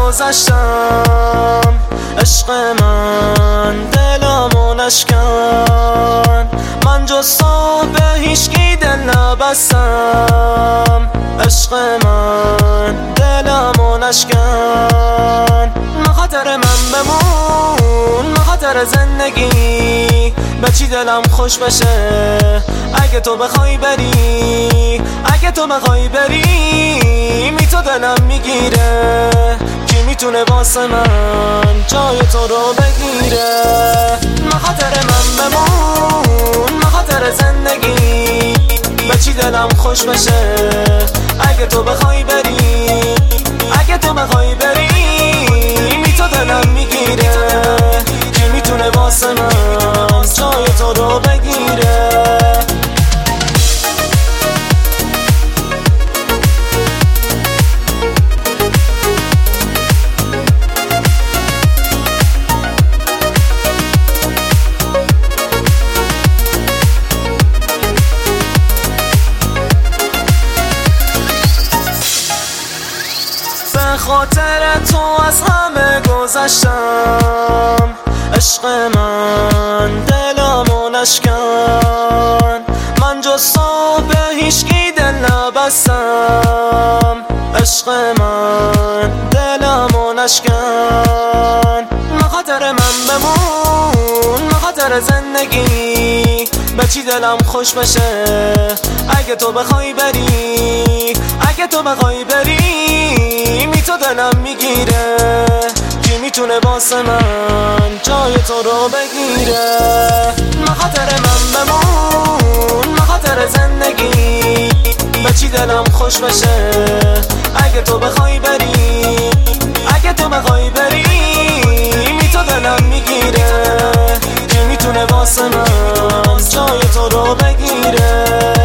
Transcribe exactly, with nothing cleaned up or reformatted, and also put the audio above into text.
گذشتم عشق من دلمو نشکن، من جز تو به هیچکی دل نبستم. عشق من دلمو نشکن، مخاطر من بمون مخاطر زندگی، به چی دلم خوش بشه اگه تو بخوای بری، اگه تو بخوای بری می تو دلم میگیره، کی میتونه واسه من جای تو رو بگیره. مخاطر من بمون مخاطر زندگی، به چی دلم خوش بشه اگه تو بخوای بری، اگه تو بخوای بری می تو دلم میگیره، کی میتونه واسه من جای تو رو بگیره. به خاطر تو از همه گذشتم عشق من دلمو نشکن، من جز تو به هیچکی دل نبستم. عشق من دلمو نشکن، مخاطر من بمون مخاطر زندگی، به چی دلم خوش بشه اگه تو بخوای بری، اگه تو بخوای بری می تو دلم میگیره، کی میتونه واسه من جای تو رو بگیره. مخاطر من بمون مخاطر زندگی، به چی دلم خوش بشه اگه تو بخوای بری، اگه تو بخوای بری می تو دلم میگیره، کی میتونه واسه من جای تو رو بگیره.